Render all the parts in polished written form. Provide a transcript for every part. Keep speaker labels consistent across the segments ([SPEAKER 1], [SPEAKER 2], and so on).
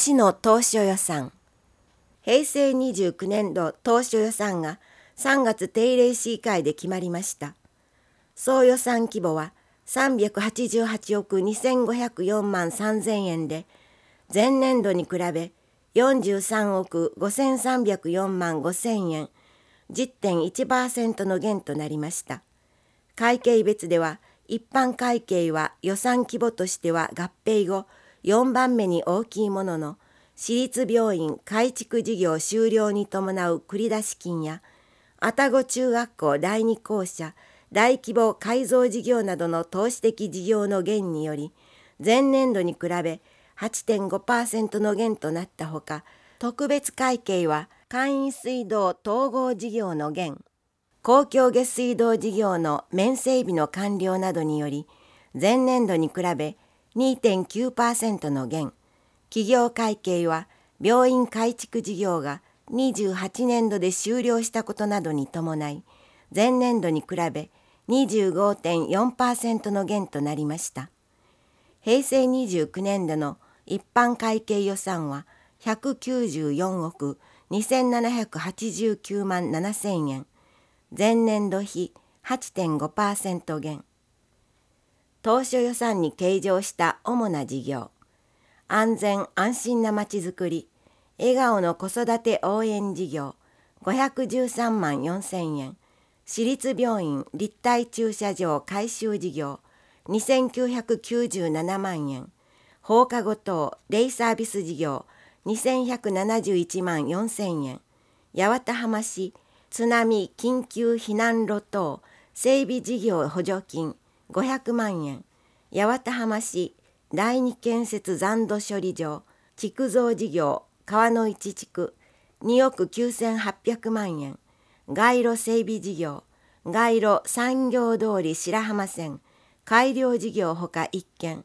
[SPEAKER 1] 市の当初予算。平成29年度当初予算が3月定例市議会で決まりました。総予算規模は388億2504万3000円で、前年度に比べ43億5304万5000円、10.1% の減となりました。会計別では、一般会計は予算規模としては合併後4番目に大きいものの、私立病院改築事業終了に伴う繰出金や、愛宕中学校第二校舎大規模改造事業などの投資的事業の減により、前年度に比べ 8.5% の減となったほか、特別会計は簡易水道統合事業の減、公共下水道事業の面整備の完了などにより、前年度に比べ 2.9% の減、企業会計は病院改築事業が28年度で終了したことなどに伴い、前年度に比べ 25.4% の減となりました。平成29年度の一般会計予算は194億2789万7000円、前年度比 8.5% 減。当初予算に計上した主な事業、安全安心なまちづくり、笑顔の子育て応援事業513万4000円、私立病院立体駐車場改修事業2997万円、放課後等デイサービス事業2171万4000円、八幡浜市津波緊急避難路等整備事業補助金500万円、八幡浜市第二建設残土処理場築造事業川の一地区2億9800万円、街路整備事業街路産業通り白浜線改良事業ほか1件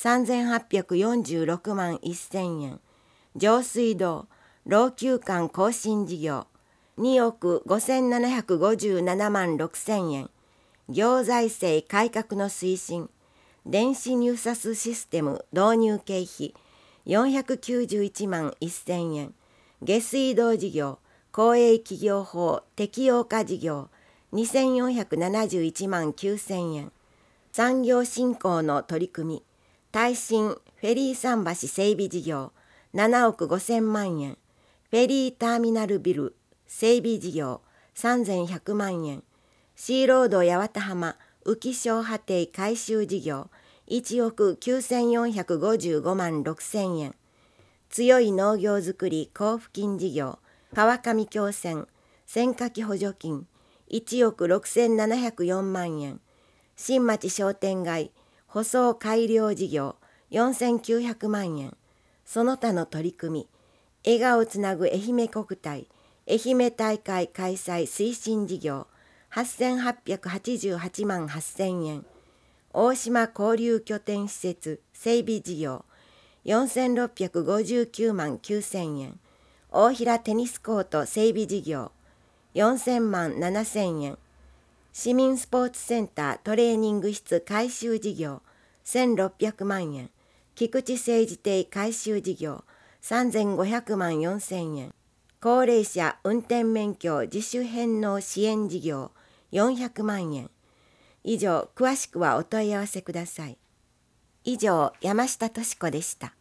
[SPEAKER 1] 3846万1000円、上水道老朽管更新事業2億5757万6000円、行財政改革の推進電子入札システム導入経費491万1000円、下水道事業公営企業法適用化事業2471万9000円、産業振興の取り組み耐震フェリー桟橋整備事業7億5000万円、フェリーターミナルビル整備事業3100万円、シーロード八幡浜浮小波堤改修事業1億9455万6000円、強い農業づくり交付金事業川上橋線選果機補助金1億6704万円、新町商店街舗装改良事業4900万円、その他の取り組み笑顔つなぐ愛媛国体愛媛大会開催推進事業8888万8000円、大島交流拠点施設整備事業4659万9000円、大平テニスコート整備事業4000万7000円、市民スポーツセンタートレーニング室改修事業1600万円、菊池政治邸改修事業3500万4000円、高齢者運転免許自主返納支援事業400万円。以上、詳しくはお問い合わせください。以上、山下俊子でした。